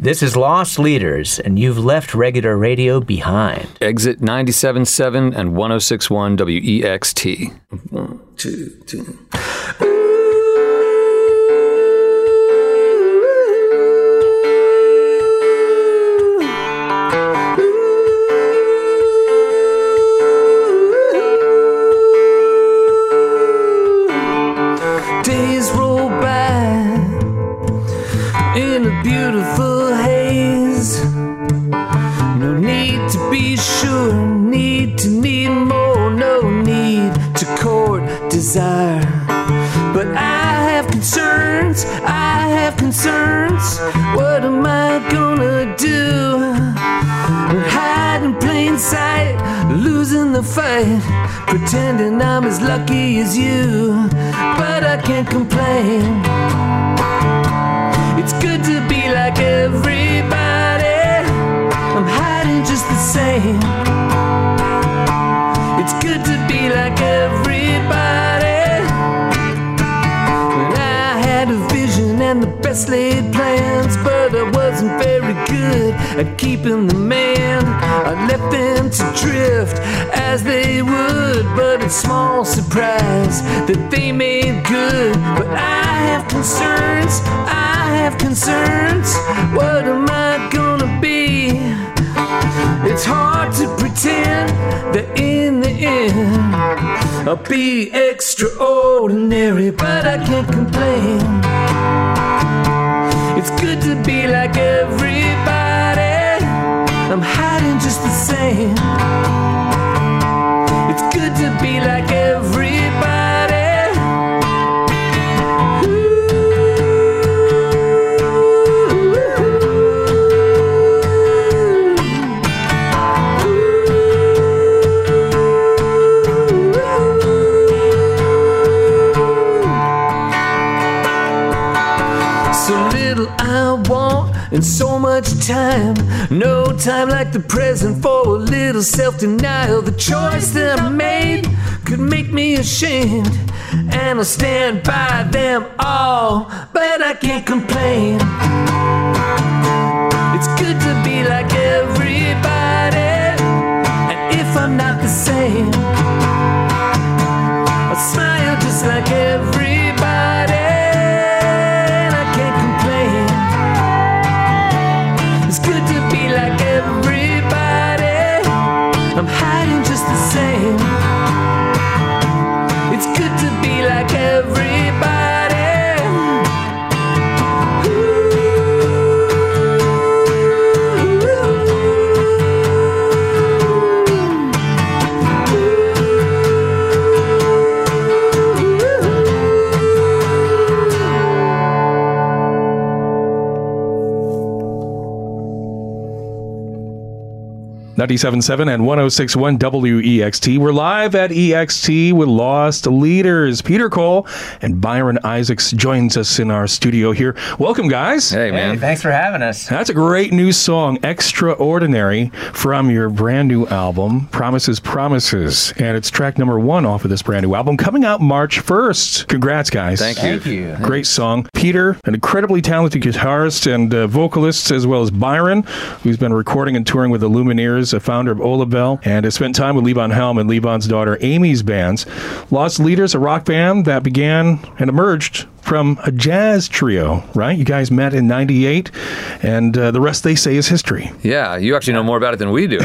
This is Lost Leaders, and you've left regular radio behind. Exit 97.7 and 106.1 WEXT. 1, 2, 3. Days roll by in a beautiful haze. No need to be sure, need more, no need to court desire. But I have concerns, what am I gonna do? Hide in plain sight, losing the fight, pretending I'm as lucky as you, but I can't complain. It's good to be like everybody, I'm hiding just the same. It's good to be like everybody. When I had a vision and the best laid plans, but I wasn't very good at keeping the man. I left them to drift as they would, but it's small surprise that they made good. But I have concerns, what am I gonna be? It's hard to pretend that in the end I'll be extraordinary, but I can't complain. It's good to be like everybody, I'm hiding just the same. It's good to be like everybody. And so much time, no time like the present for a little self-denial. The choice that I made could make me ashamed, and I'll stand by them all, but I can't complain. It's good to be like everybody, and if I'm not the same, I'll smile just like everybody. I'm hiding just the same. It's good to be like everybody. .97.7 and 106.1 WEXT. We're live at EXT with Lost Leaders. Peter Cole and Byron Isaacs joins us in our studio here. Welcome, guys. Hey, man. Hey, thanks for having us. That's a great new song, Extraordinary, from your brand new album, Promises, Promises. And it's track number 1 off of this brand new album, coming out March 1st. Congrats, guys. Thank you. Thank you. Great song. Peter, an incredibly talented guitarist and vocalist, as well as Byron, who's been recording and touring with the Lumineers, a founder of Olabelle, and has spent time with Levon Helm and Levon's daughter Amy's bands. Lost Leaders, a rock band that began and emerged from a jazz trio, right? You guys met in '98, and the rest, they say, is history. Yeah, you actually know more about it than we do.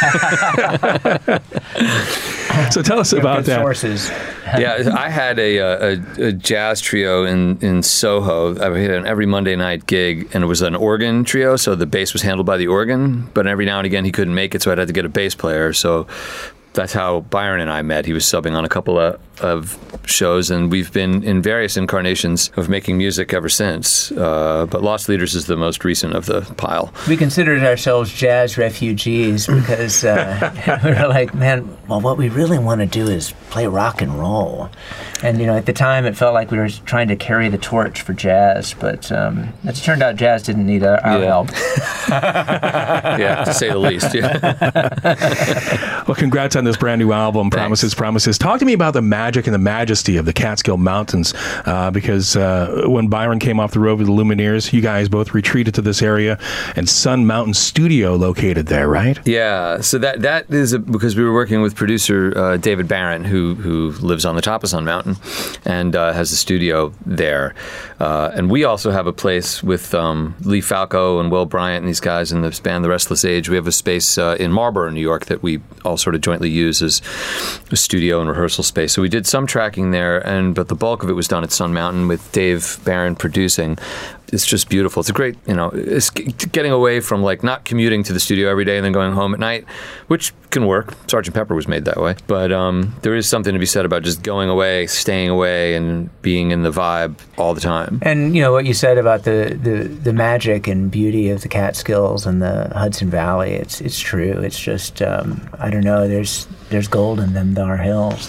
So tell us about that. Sources. Yeah, I had a jazz trio in Soho. I had an every Monday night gig, and it was an organ trio, so the bass was handled by the organ, but every now and again he couldn't make it, so I'd have to get a bass player. So that's how Byron and I met. He was subbing on a couple of shows, and we've been in various incarnations of making music ever since. But Lost Leaders is the most recent of the pile. We considered ourselves jazz refugees because we were like, man, well, what we really want to do is play rock and roll. And, you know, at the time it felt like we were trying to carry the torch for jazz, but it turned out jazz didn't need our help. Yeah, to say the least. Yeah. Well, congrats on this brand new album, Thanks. Promises. Talk to me about the magic and the majesty of the Catskill Mountains, because when Byron came off the road with the Lumineers, you guys both retreated to this area, and Sun Mountain Studio located there, right? Yeah, so that is because we were working with producer David Barron, who lives on the top of Sun Mountain and has a studio there. And we also have a place with Lee Falco and Will Bryant and these guys in the band The Restless Age. We have a space in Marlborough, New York, that we all sort of jointly use as a studio and rehearsal space. So we did some tracking there, but the bulk of it was done at Sun Mountain with Dave Barron producing. It's just beautiful. It's a great, it's getting away from like not commuting to the studio every day and then going home at night, which can work. Sgt. Pepper was made that way. But there is something to be said about just going away, staying away, and being in the vibe all the time. And what you said about the magic and beauty of the Catskills and the Hudson Valley, it's true. It's just I don't know. There's gold in them dar hills.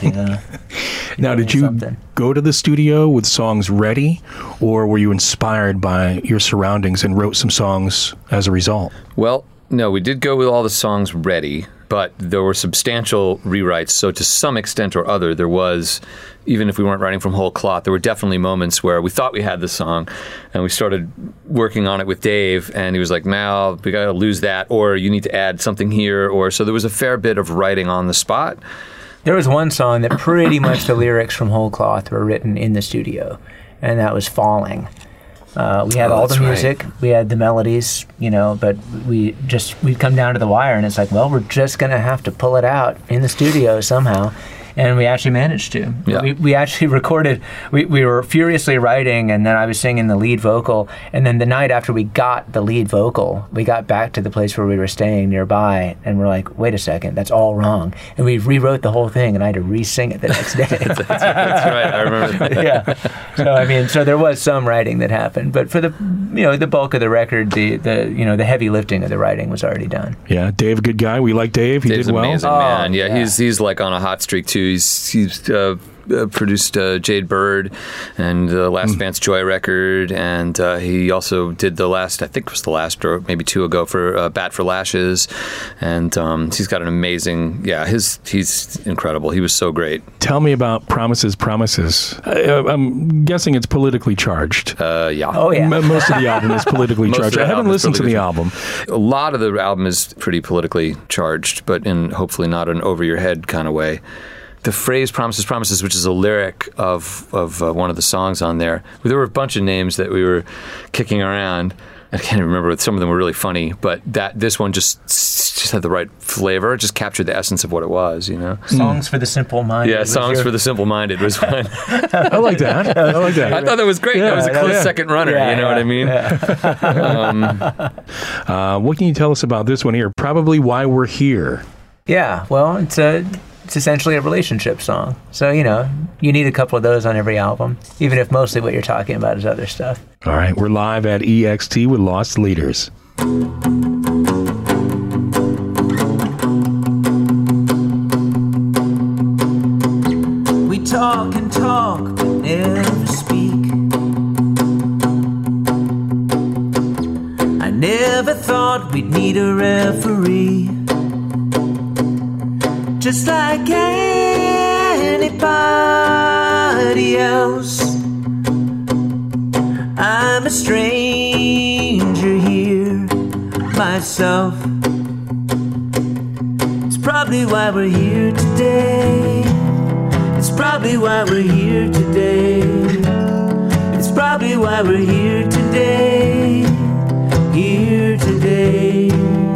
Now, did you go to the studio with songs ready, or were you inspired by your surroundings and wrote some songs as a result? Well, no, we did go with all the songs ready, but there were substantial rewrites. So to some extent or other, there was, even if we weren't writing from whole cloth, there were definitely moments where we thought we had the song and we started working on it with Dave, and he was like, "Now we got to lose that, or you need to add something here." So there was a fair bit of writing on the spot. There was one song that pretty much the lyrics from whole cloth were written in the studio, and that was Falling. We had all the music, we had the melodies, but we'd come down to the wire, and it's like, well, we're just going to have to pull it out in the studio somehow. And we actually managed to. Yeah. We actually recorded, we were furiously writing, and then I was singing the lead vocal. And then the night after we got the lead vocal, we got back to the place where we were staying nearby, and we're like, wait a second, that's all wrong. And we rewrote the whole thing, and I had to re-sing it the next day. That's right, I remember that. Yeah. So there was some writing that happened. But for the bulk of the record, the heavy lifting of the writing was already done. Yeah, Dave, good guy. We like Dave. He Dave's did well. Amazing, man. Yeah, he's like on a hot streak too. He's produced Jade Bird and the last Vance Joy record, and he also did the last, I think it was the last or maybe two ago, for Bat for Lashes, and he's got an amazing, he's incredible. He was so great. Tell me about Promises. I'm guessing it's politically charged. Yeah. Oh, yeah. Most of the album is politically charged. I haven't listened to the album. A lot of the album is pretty politically charged, but in hopefully not an over-your-head kind of way. The phrase "Promises, Promises," which is a lyric of one of the songs on there, there were a bunch of names that we were kicking around. I can't even remember. Some of them were really funny, but this one just had the right flavor. It just captured the essence of what it was, Songs for the simple-minded. Yeah, Songs for the Simple-Minded was one. I like that. I thought that was great. Yeah, that was a close second runner, you know what I mean? Yeah. What can you tell us about this one here? Probably Why We're Here. Yeah, well, it's essentially a relationship song. So, you need a couple of those on every album, even if mostly what you're talking about is other stuff. All right, we're live at EXT with Lost Leaders. We talk and talk, but never speak. I never thought we'd need a referee. Just like anybody else, I'm a stranger here myself. It's probably why we're here today. It's probably why we're here today. It's probably why we're here today. Here today.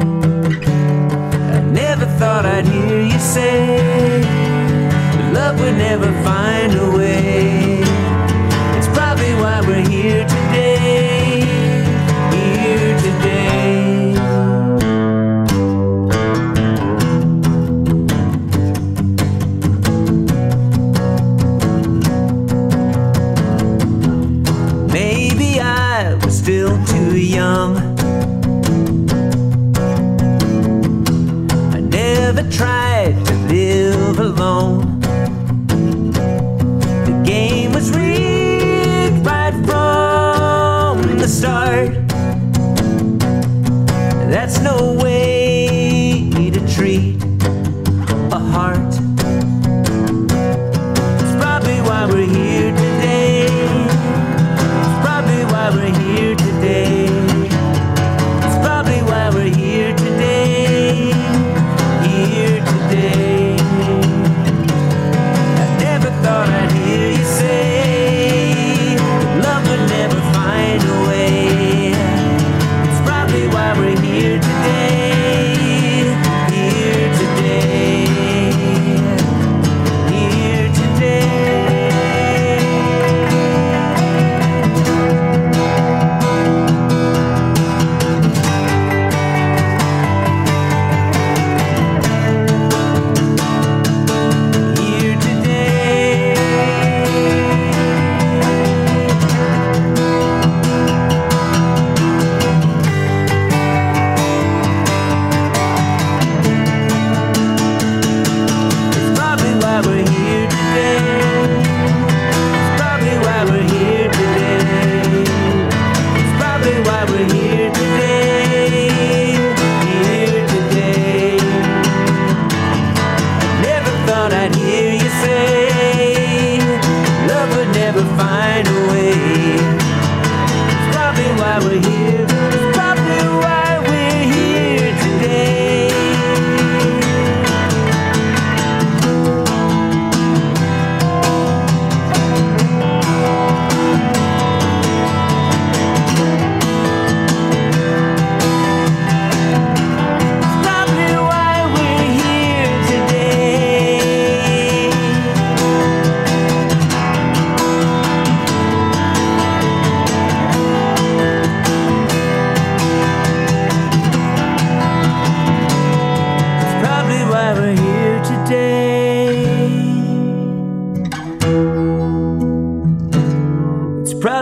I never thought I'd hear you say love would never find a way. It's probably why we're here today. Here today. Maybe I was still too young. I never tried to live alone. The game was rigged right from the start. That's no way to treat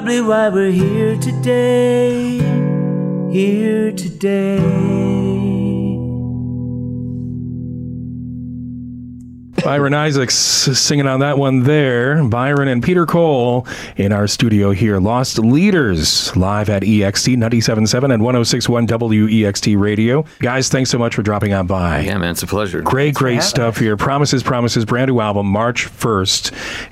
probably why we're here today. Here today. Byron Isaacs singing on that one there. Byron and Peter Cole in our studio here. Lost Leaders live at EXT 97.7 and 106.1 WEXT Radio. Guys, thanks so much for dropping on by. Yeah, man, it's a pleasure. Great stuff here. Promises, brand new album, March 1st.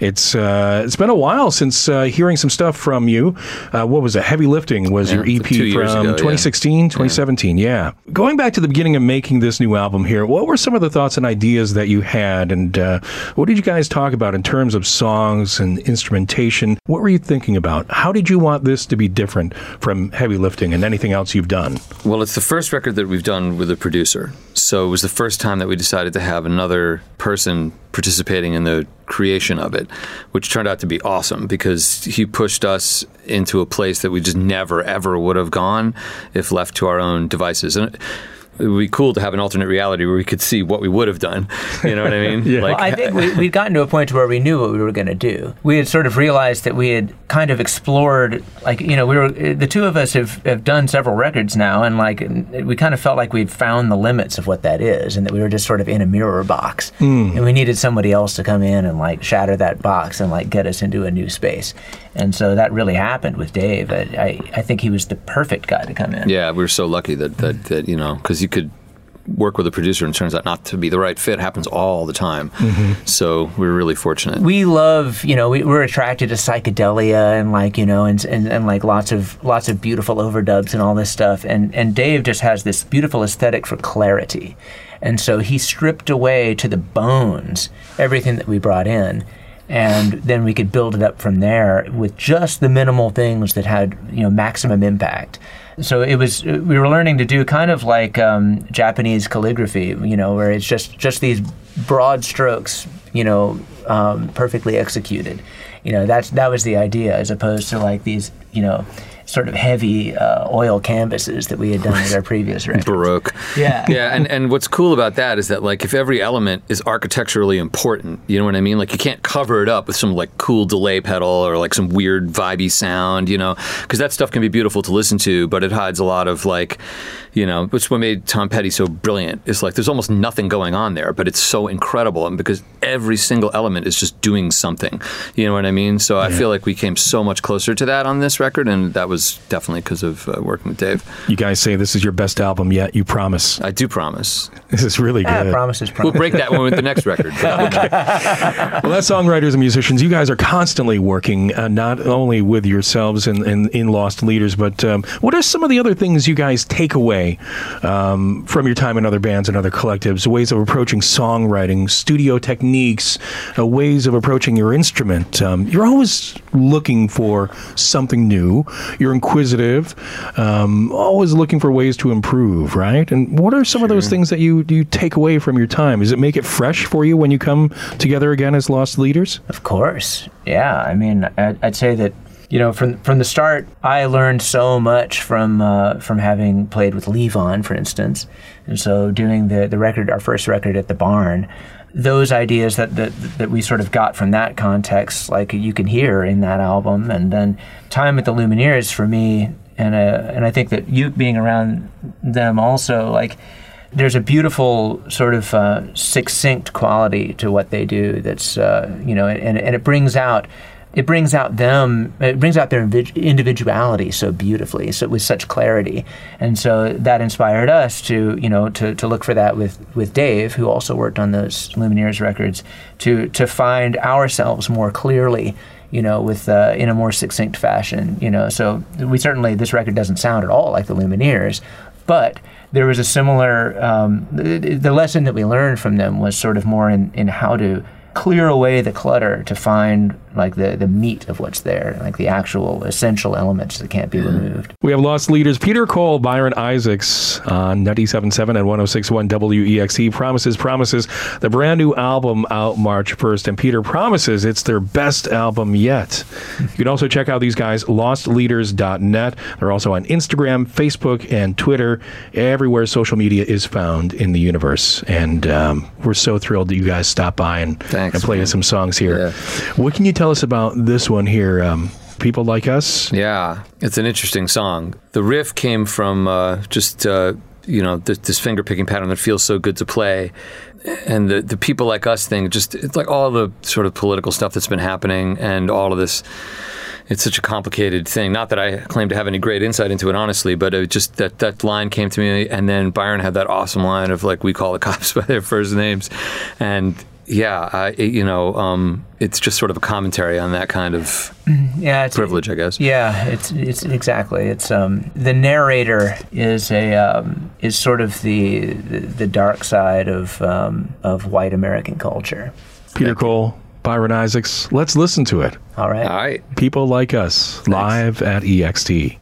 It's been a while since hearing some stuff from you. What was it? Heavy Lifting was your EP 2 years from ago, 2016, 2017. Yeah. Going back to the beginning of making this new album here, what were some of the thoughts and ideas that you had? And what did you guys talk about in terms of songs and instrumentation? What were you thinking about? How did you want this to be different from Heavy Lifting and anything else you've done? Well, it's the first record that we've done with a producer. So it was the first time that we decided to have another person participating in the creation of it, which turned out to be awesome because he pushed us into a place that we just never, ever would have gone if left to our own devices. And it would be cool to have an alternate reality where we could see what we would have done. You know what I mean? Yeah. Well, I think we'd gotten to a point where we knew what we were going to do. We had sort of realized that we had kind of explored, the two of us have done several records now, and we kind of felt like we'd found the limits of what that is, and that we were just sort of in a mirror box. And we needed somebody else to come in and shatter that box and get us into a new space. And so that really happened with Dave. I think he was the perfect guy to come in. Yeah, we were so lucky that because you could work with a producer and it turns out not to be the right fit. Happens all the time. Mm-hmm. So we were really fortunate. We love, we're attracted to psychedelia and lots of beautiful overdubs and all this stuff. And Dave just has this beautiful aesthetic for clarity. And so he stripped away to the bones everything that we brought in. And then we could build it up from there with just the minimal things that had, maximum impact. So we were learning to do kind of like Japanese calligraphy, where it's just these broad strokes, perfectly executed. That was the idea, as opposed to these, sort of heavy oil canvases that we had done with our previous records. Baroque. Yeah. Yeah, and what's cool about that is that if every element is architecturally important, you know what I mean? You can't cover it up with some cool delay pedal or some weird vibey sound, because that stuff can be beautiful to listen to, but it hides a lot of which what made Tom Petty so brilliant is there's almost nothing going on there, but it's so incredible, and because every single element is just doing something, you know what I mean? So I feel like we came so much closer to that on this record, and that was definitely because of working with Dave. You guys say this is your best album yet. You promise? I do promise. This is really good. Promises. We'll break that one with the next record. Okay. Well, as songwriters and musicians, you guys are constantly working, not only with yourselves in Lost Leaders, but what are some of the other things you guys take away from your time in other bands and other collectives, ways of approaching songwriting, studio techniques, ways of approaching your instrument? You're always looking for something new. You're inquisitive, always looking for ways to improve, right? And what are some of those things that you take away from your time? Does it make it fresh for you when you come together again as Lost Leaders? Of course. Yeah. I mean, I'd say that, from the start, I learned so much from having played with Levon, for instance. And so doing the record, our first record at the Barn, those ideas that we sort of got from that context, you can hear in that album. And then time at the Lumineers for me, and I think that you being around them also, there's a beautiful sort of succinct quality to what they do that's, and it brings out their individuality so beautifully, so with such clarity. And so that inspired us to look for that with Dave, who also worked on those Lumineers records, to find ourselves more clearly, with in a more succinct fashion. So this record doesn't sound at all like the Lumineers, but there was a similar, the lesson that we learned from them was sort of more in how to clear away the clutter to find the meat of what's there, the actual essential elements that can't be removed. We have Lost Leaders, Peter Cole, Byron Isaacs on 97.7 and 106.1 WEXT. Promises, the brand new album out March 1st, and Peter promises it's their best album yet. You can also check out these guys, lostleaders.net. They're also on Instagram, Facebook, and Twitter, everywhere social media is found in the universe. And we're so thrilled that you guys stopped by and play us some songs here. Yeah. What can you tell us about this one here, People Like Us. Yeah, it's an interesting song. The riff came from this finger-picking pattern that feels so good to play. And the People Like Us thing, it's like all the sort of political stuff that's been happening and all of this. It's such a complicated thing. Not that I claim to have any great insight into it, honestly, but it just that line came to me, and then Byron had that awesome line of like, we call the cops by their first names, and it's just sort of a commentary on that kind of privilege, I guess. Yeah, it's exactly. It's the narrator is sort of the dark side of white American culture. Peter Cole, Byron Isaacs. Let's listen to it. All right. All right. People Like Us, live at EXT.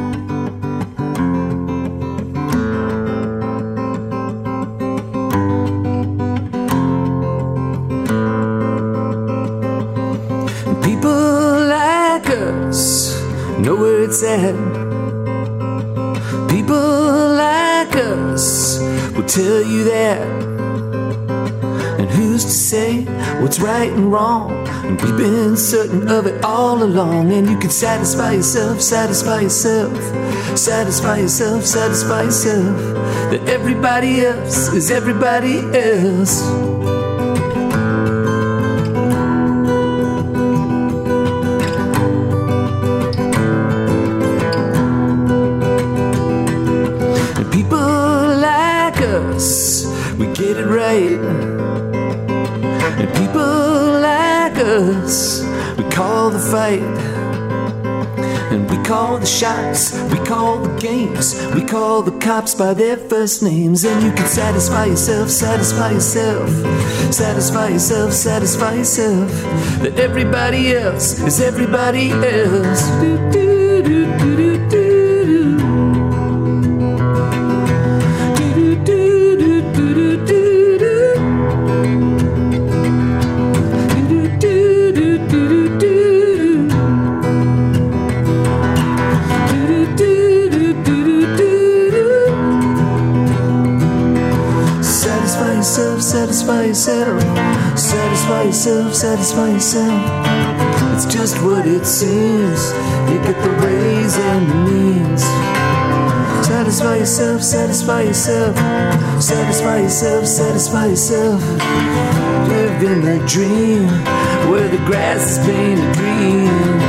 People like us know where it's at. People like us will tell you that. And who's to say what's right and wrong? And we've been certain of it all along. And you can satisfy yourself, satisfy yourself, satisfy yourself, satisfy yourself, that everybody else is everybody else. And people like us, we get it right. And people like us, we call the fight. And we call the shots, we call the games, we call the cops by their first names. And you can satisfy yourself, satisfy yourself, satisfy yourself, satisfy yourself, that everybody else is everybody else. Satisfy yourself, satisfy yourself, satisfy yourself. It's just what it seems. You get the ways and the means. Satisfy yourself, satisfy yourself, satisfy yourself, satisfy yourself. Live in the dream where the grass is painted green.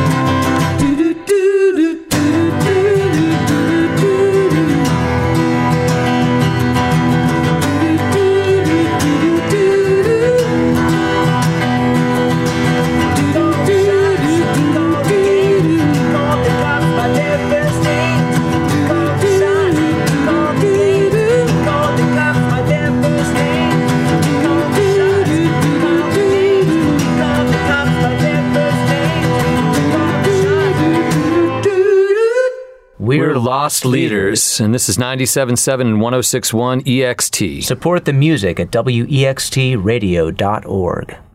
We're Lost Leaders, and this is 97.7 and 106.1 EXT. Support the music at wextradio.org.